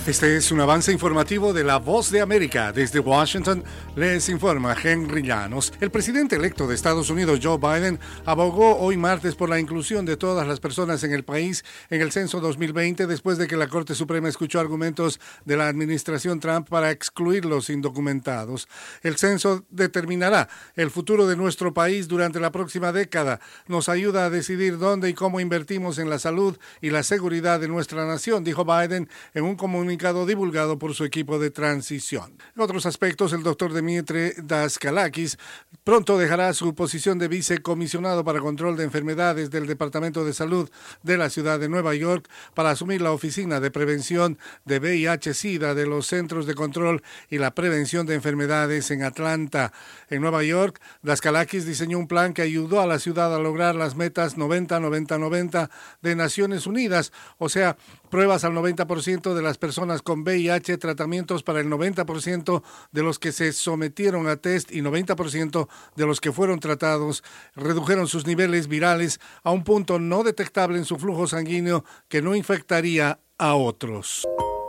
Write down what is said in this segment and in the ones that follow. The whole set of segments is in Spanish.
Este es un avance informativo de La Voz de América. Desde Washington les informa Henry Llanos. El presidente electo de Estados Unidos, Joe Biden, abogó hoy martes por la inclusión de todas las personas en el país en el censo 2020 después de que la Corte Suprema escuchó argumentos de la administración Trump para excluir los indocumentados. El censo determinará el futuro de nuestro país durante la próxima década. Nos ayuda a decidir dónde y cómo invertimos en la salud y la seguridad de nuestra nación, dijo Biden en un comunicado divulgado por su equipo de transición. En otros aspectos, el doctor Dimitri Daskalakis pronto dejará su posición de vicecomisionado para control de enfermedades del Departamento de Salud de la ciudad de Nueva York para asumir la oficina de prevención de VIH-Sida de los Centros de Control y la Prevención de Enfermedades en Atlanta. En Nueva York, Daskalakis diseñó un plan que ayudó a la ciudad a lograr las metas 90-90-90 de Naciones Unidas, o sea, pruebas al 90% de las personas con VIH, tratamientos para el 90% de los que se sometieron a test y 90% de los que fueron tratados, redujeron sus niveles virales a un punto no detectable en su flujo sanguíneo que no infectaría a otros.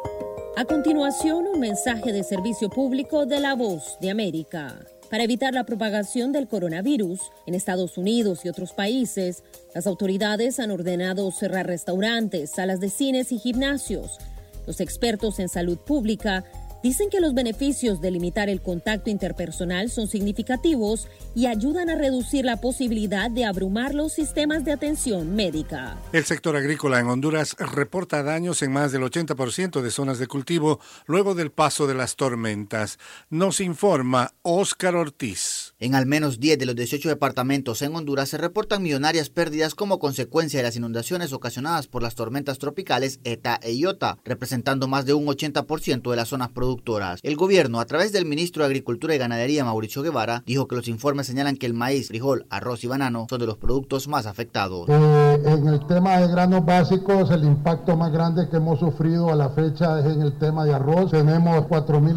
A continuación, un mensaje de servicio público de La Voz de América. Para evitar la propagación del coronavirus en Estados Unidos y otros países, las autoridades han ordenado cerrar restaurantes, salas de cines y gimnasios. Los expertos en salud pública dicen que los beneficios de limitar el contacto interpersonal son significativos y ayudan a reducir la posibilidad de abrumar los sistemas de atención médica. El sector agrícola en Honduras reporta daños en más del 80% de zonas de cultivo luego del paso de las tormentas. Nos informa Óscar Ortiz. En al menos 10 de los 18 departamentos en Honduras se reportan millonarias pérdidas como consecuencia de las inundaciones ocasionadas por las tormentas tropicales ETA e IOTA, representando más de un 80% de las zonas productivas. El gobierno, a través del ministro de Agricultura y Ganadería, Mauricio Guevara, dijo que los informes señalan que el maíz, frijol, arroz y banano son de los productos más afectados. En el tema de granos básicos, el impacto más grande que hemos sufrido a la fecha es en el tema de arroz. Tenemos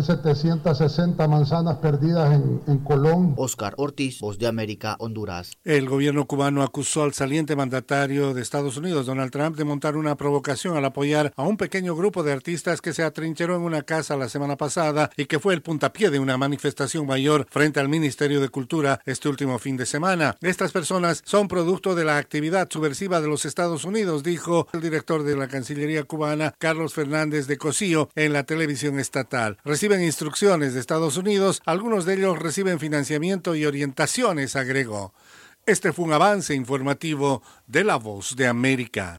4.760 manzanas perdidas en Colón. Óscar Ortiz, Voz de América, Honduras. El gobierno cubano acusó al saliente mandatario de Estados Unidos, Donald Trump, de montar una provocación al apoyar a un pequeño grupo de artistas que se atrincheró en una casa la semana pasada y que fue el puntapié de una manifestación mayor frente al Ministerio de Cultura este último fin de semana. Estas personas son producto de la actividad subversiva de los Estados Unidos, dijo el director de la Cancillería cubana, Carlos Fernández de Cosío, en la televisión estatal. Reciben instrucciones de Estados Unidos, algunos de ellos reciben financiamiento y orientaciones, agregó. Este fue un avance informativo de La Voz de América.